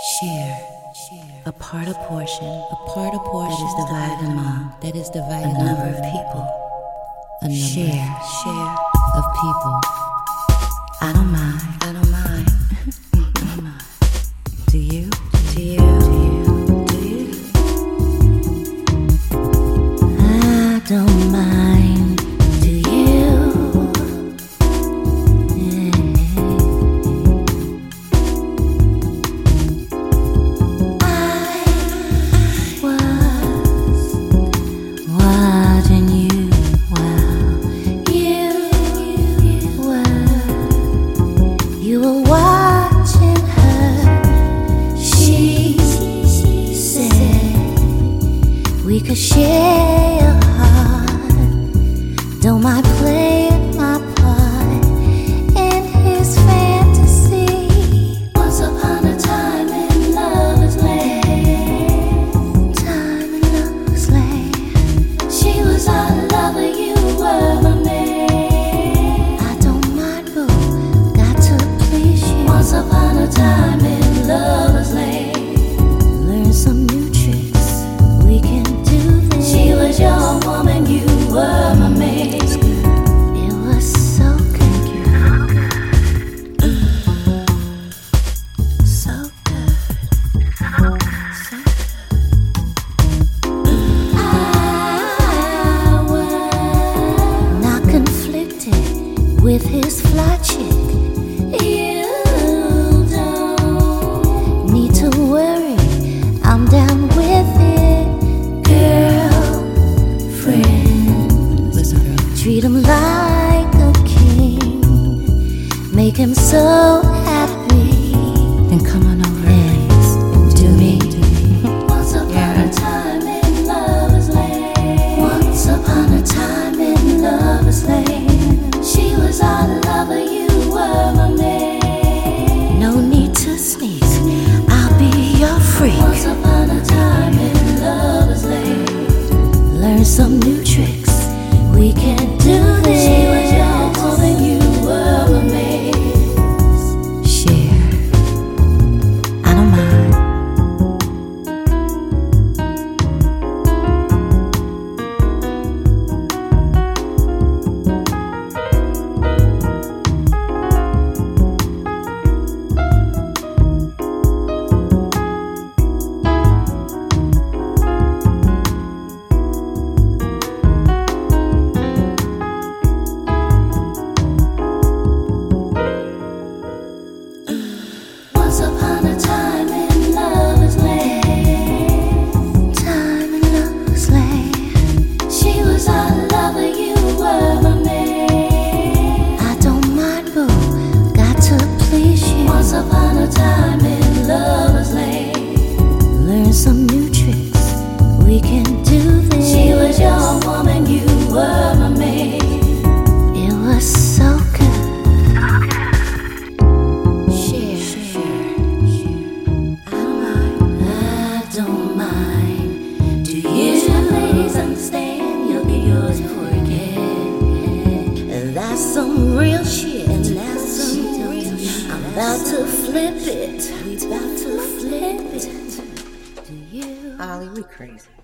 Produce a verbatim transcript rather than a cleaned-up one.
Share, a part, a portion, a part, a portion that is divided among, that is divided a number of people, a number, share, share of people. I don't mind, I don't mind, I don't mind. Do you? Do you? Do you? Do you? I don't mind. Do you? You were watching her. She said we could share a heart. Don't mind playing my part in his fantasy. Once upon a time in lover's land. Time in lover's land. She was our lover, you were my man. I don't mind, boo. Once upon a time in lover's lane. Learn some new tricks, we can do this. She was your woman, you were my man. It was so good, so good, so good. I was not conflicted with his fly chick. I'm down with it, girlfriend. Listen, girl. Treat him like a king. Make him so happy. Then come on over and do me. Once upon yeah. a time in lover's lane. Once upon a time in lover's lane. She was our lover, you were my man. No need to sneak. I'll be your freak. Once upon a time in lover's lane. Learn some new tricks, we can do this. She was your woman, you were my maid. Share, I don't mind. Once upon a time in lover's land. Time in lover's land. She was our lover, you were my man. I don't mind, boo, got to please you. Once upon a time in lover's land. Learn some new tricks, we can do this. She was your woman, you were my man. It was so good. That's some real shit. And that's some real shit. I'm about to flip it. We about to flip it. Do you? Ollie, we crazy.